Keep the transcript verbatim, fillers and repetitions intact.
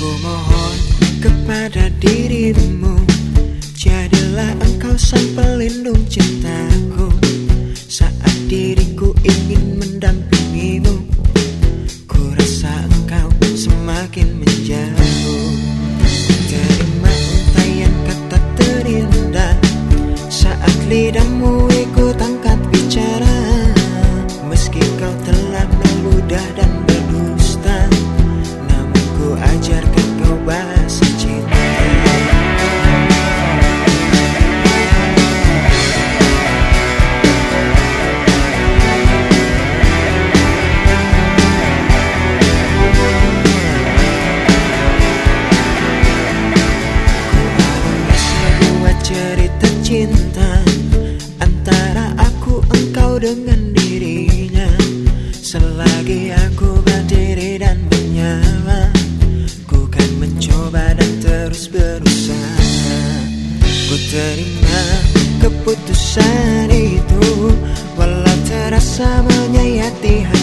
Ku mohon kepada dirimu, jadilah engkau sang pelindung cintaku. Saat diriku ingin mendampingimu, ku rasa engkau semakin menjauh. Terima untayan kata terindah saat lidahmu ikut angkat bicara. Meski kau telah meludah dan berdusta, namun ku ajarkan kau bahasa cinta. Cerita cinta antara aku engkau dengan dirinya. Selagi aku berdiri dan bernyawa, ku kan mencoba dan terus berusaha. Ku terima keputusan itu, walau terasa menyayat di hati.